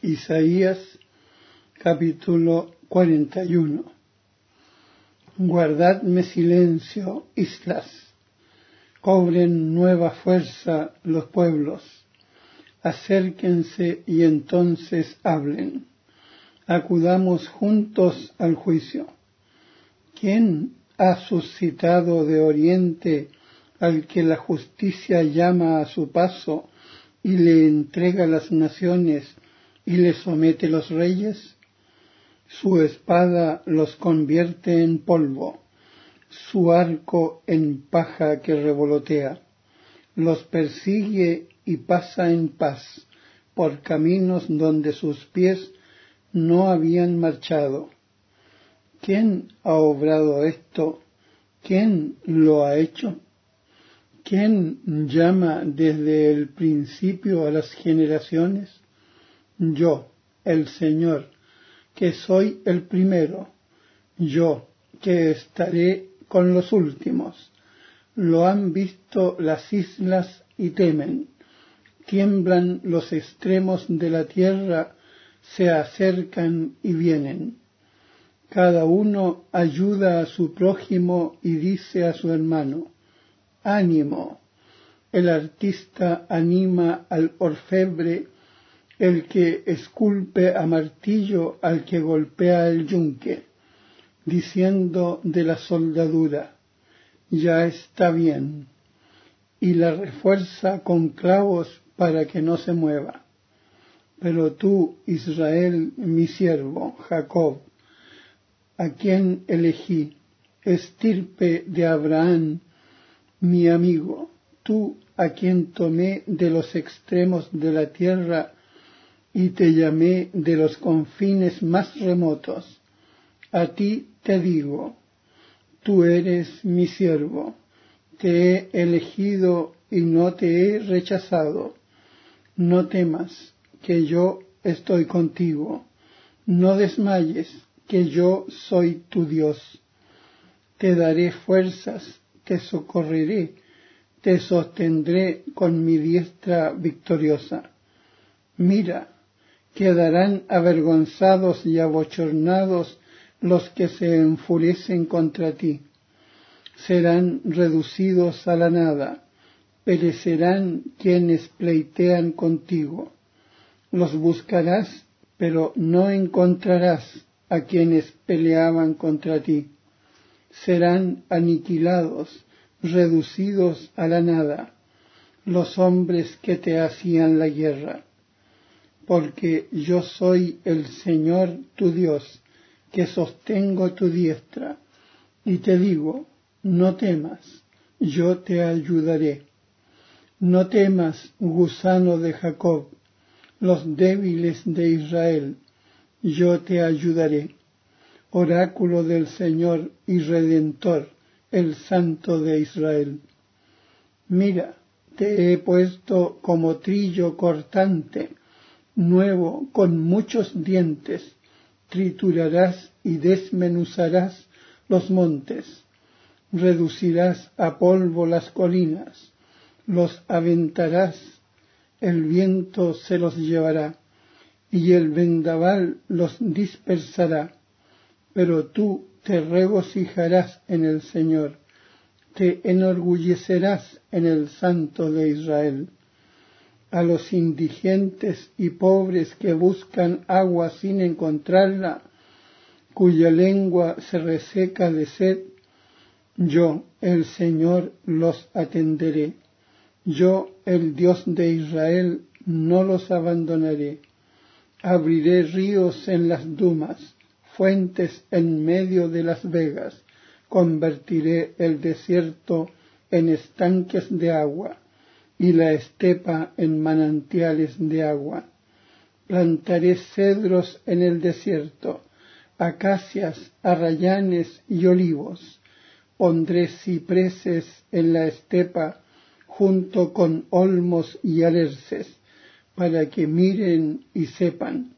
Isaías capítulo 41. Guardadme silencio, islas, cobren nueva fuerza los pueblos, acérquense y entonces hablen, acudamos juntos al juicio. ¿Quién ha suscitado de oriente al que la justicia llama a su paso y le entrega las naciones y le somete los reyes? Su espada los convierte en polvo, su arco en paja que revolotea. Los persigue y pasa en paz por caminos donde sus pies no habían marchado. ¿Quién ha obrado esto? ¿Quién lo ha hecho? ¿Quién llama desde el principio a las generaciones? Yo, el Señor, que soy el primero, yo, que estaré con los últimos. Lo han visto las islas y temen, tiemblan los extremos de la tierra, se acercan y vienen. Cada uno ayuda a su prójimo y dice a su hermano, ánimo. El artista anima al orfebre, el que esculpe a martillo al que golpea el yunque, diciendo de la soldadura, ya está bien, y la refuerza con clavos para que no se mueva. Pero tú, Israel, mi siervo, Jacob, a quien elegí, estirpe de Abraham, mi amigo, tú a quien tomé de los extremos de la tierra y te llamé de los confines más remotos. A ti te digo, tú eres mi siervo, te he elegido y no te he rechazado. No temas, que yo estoy contigo. No desmayes, que yo soy tu Dios. Te daré fuerzas, te socorreré, te sostendré con mi diestra victoriosa. Mira, quedarán avergonzados y abochornados los que se enfurecen contra ti. Serán reducidos a la nada, perecerán quienes pleitean contigo. Los buscarás, pero no encontrarás a quienes peleaban contra ti. Serán aniquilados, reducidos a la nada, los hombres que te hacían la guerra. Porque yo soy el Señor tu Dios, que sostengo tu diestra, y te digo, no temas, yo te ayudaré. No temas, gusano de Jacob, los débiles de Israel, yo te ayudaré. Oráculo del Señor y Redentor, el Santo de Israel. Mira, te he puesto como trillo cortante, nuevo con muchos dientes, triturarás y desmenuzarás los montes, reducirás a polvo las colinas, los aventarás, el viento se los llevará, y el vendaval los dispersará. Pero tú te regocijarás en el Señor, te enorgullecerás en el Santo de Israel. A los indigentes y pobres que buscan agua sin encontrarla, cuya lengua se reseca de sed, yo, el Señor, los atenderé. Yo, el Dios de Israel, no los abandonaré. Abriré ríos en las dumas, fuentes en medio de las vegas. Convertiré el desierto en estanques de agua y la estepa en manantiales de agua. Plantaré cedros en el desierto, acacias, arrayanes y olivos. Pondré cipreses en la estepa junto con olmos y alerces, para que miren y sepan,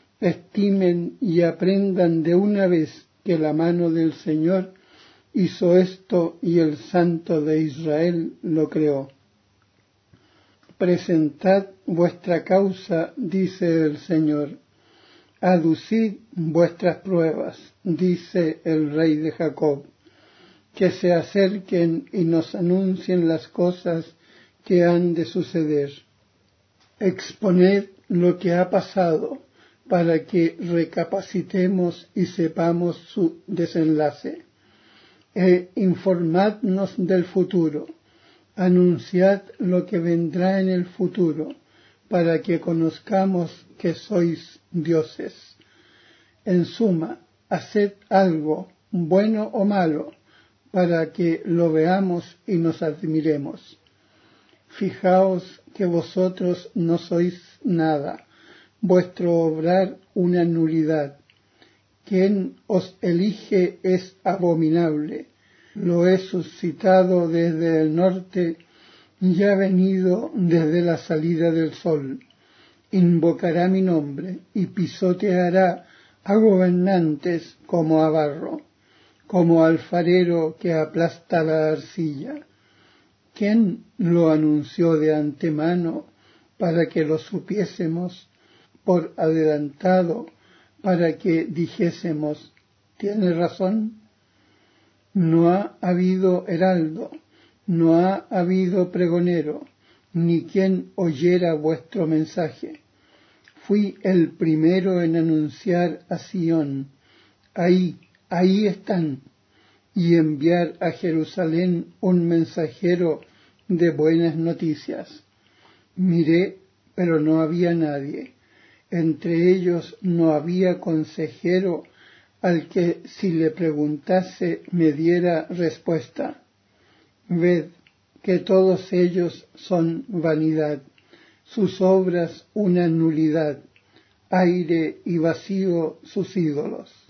estimen y aprendan de una vez que la mano del Señor hizo esto y el Santo de Israel lo creó. Presentad vuestra causa, dice el Señor. Aducid vuestras pruebas, dice el Rey de Jacob. Que se acerquen y nos anuncien las cosas que han de suceder. Exponed lo que ha pasado para que recapacitemos y sepamos su desenlace. Informadnos del futuro. Anunciad lo que vendrá en el futuro, para que conozcamos que sois dioses. En suma, haced algo, bueno o malo, para que lo veamos y nos admiremos. Fijaos que vosotros no sois nada, vuestro obrar una nulidad. Quien os elige es abominable. Lo he suscitado desde el norte y ha venido desde la salida del sol. Invocará mi nombre y pisoteará a gobernantes como a barro, como alfarero que aplasta la arcilla. ¿Quién lo anunció de antemano para que lo supiésemos, por adelantado para que dijésemos, ¿tiene razón? No ha habido heraldo, no ha habido pregonero, ni quien oyera vuestro mensaje. Fui el primero en anunciar a Sión, ahí están, y enviar a Jerusalén un mensajero de buenas noticias. Miré, pero no había nadie. Entre ellos no había consejero al que si le preguntase me diera respuesta. Ved que todos ellos son vanidad, sus obras una nulidad, aire y vacío sus ídolos.